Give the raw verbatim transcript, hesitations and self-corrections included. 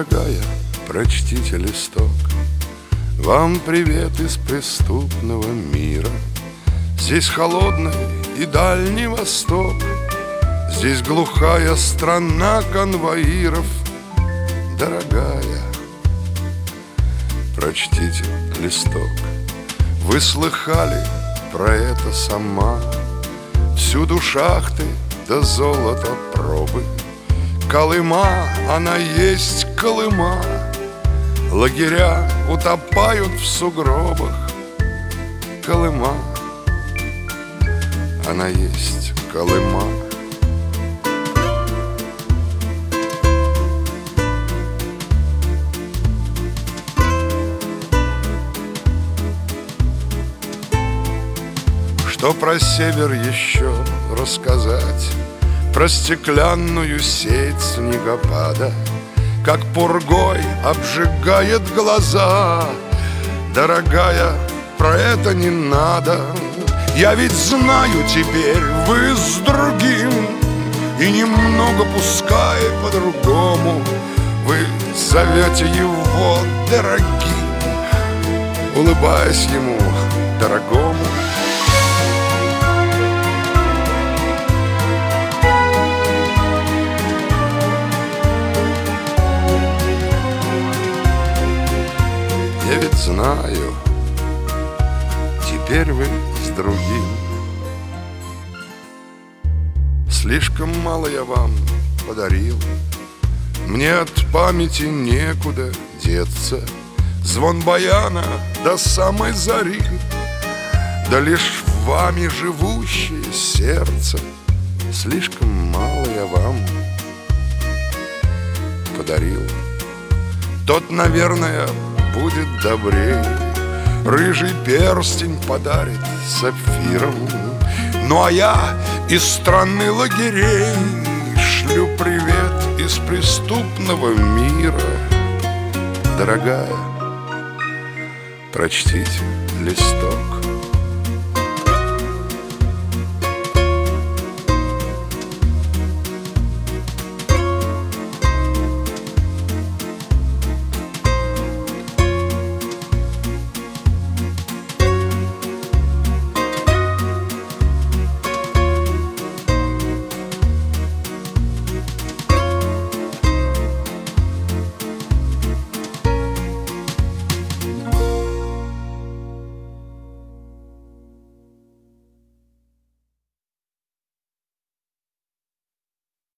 Дорогая, прочтите листок. Вам привет из преступного мира. Здесь холодный и Дальний Восток. Здесь глухая страна конвоиров. Дорогая, прочтите листок. Вы слыхали про это сама? Всюду шахты да золото пробы. Колыма, она есть Колыма. Лагеря утопают в сугробах. Колыма, она есть Колыма. Что про север еще рассказать? Про стеклянную сеть снегопада, как пургой обжигает глаза. Дорогая, про это не надо. Я ведь знаю теперь, вы с другим. И немного, пускай по-другому, вы зовете его дорогим, улыбаясь ему дорогому. Я ведь знаю, теперь вы с другим. Слишком мало я вам подарил. Мне от памяти некуда деться. Звон баяна до самой зари, да лишь вами живущее сердце. Слишком мало я вам подарил. Тот, наверное, будет добрее, рыжий перстень подарит сапфиром. Ну а я из страны лагерей шлю привет из преступного мира. Дорогая, прочтите листок.